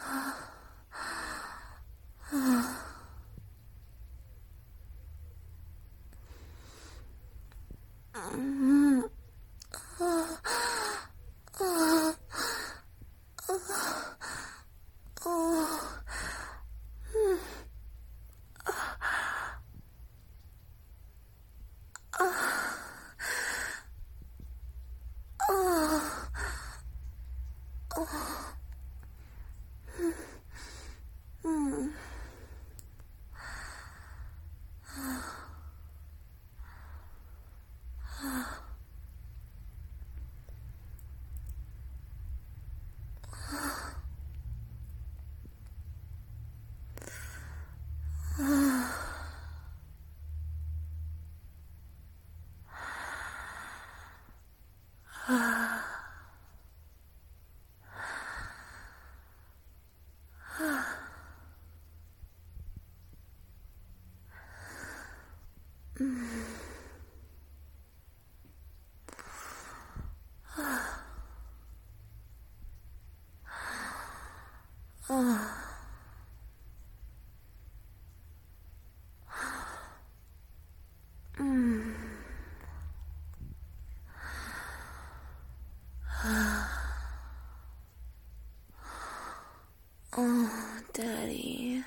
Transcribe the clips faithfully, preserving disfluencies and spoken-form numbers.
Oh, Daddy.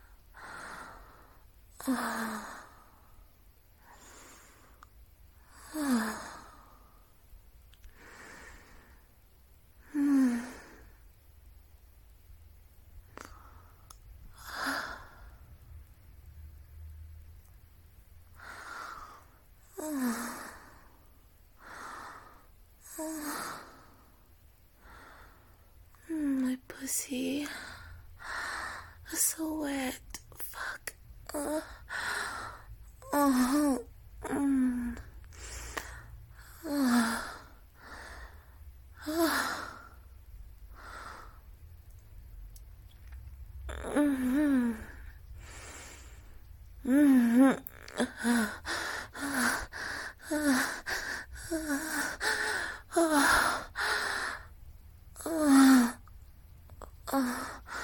Oh. Oh. Mm. Oh. Oh. Mm, my pussy. It's so wet. Fuck. Uh. Oh. Mm. Oh. Oh. Mm-hmm. Mm-hmm. Uh. Uh. Uh. Uh. Uh. Uh.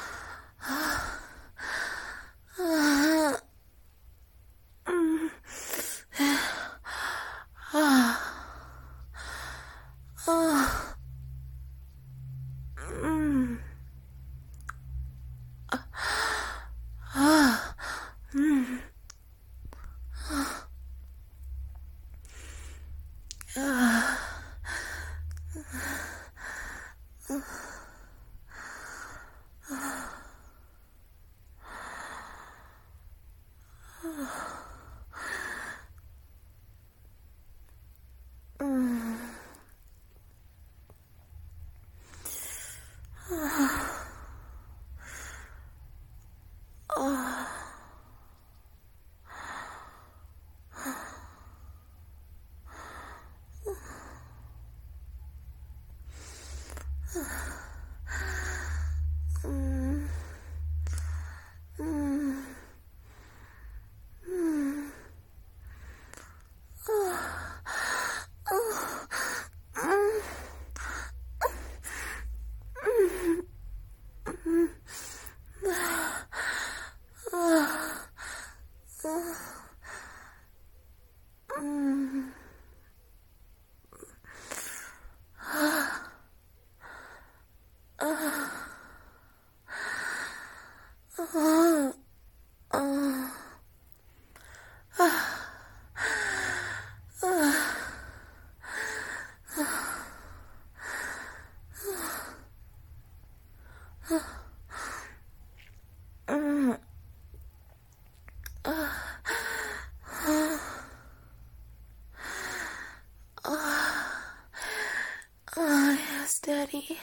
Oh, yes, Daddy.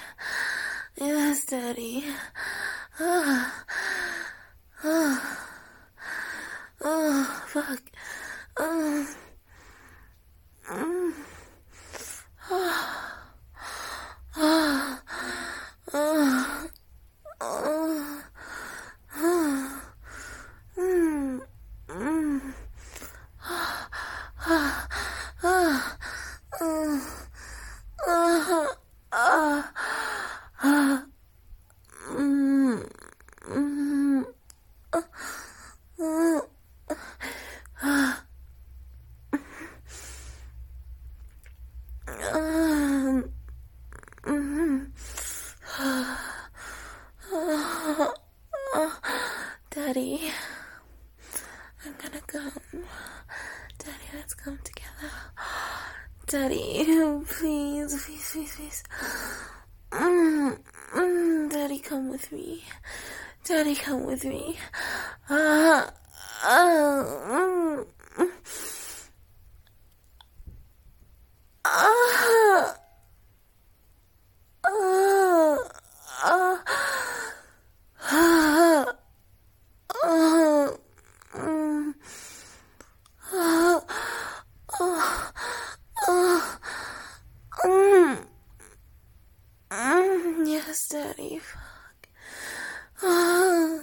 Yes, Daddy. Oh, oh, oh, fuck. Oh, mm, oh, oh, oh, oh, oh, mm, mm, oh, oh, oh, oh. Uh, uh, uh, mm, Daddy, I'm gonna come. Daddy, let's come together. Daddy, please, please, please, please. Mm, mm, Daddy, come with me. Daddy, come with me. Uh, uh, mm, uh, uh, uh, uh, uh, mm, uh, uh, uh, mm, mm, yes, Daddy. Fuck. Uh,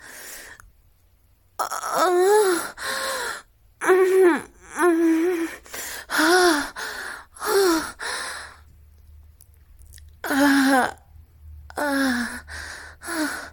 uh, mm, mm, uh, uh, uh, uh,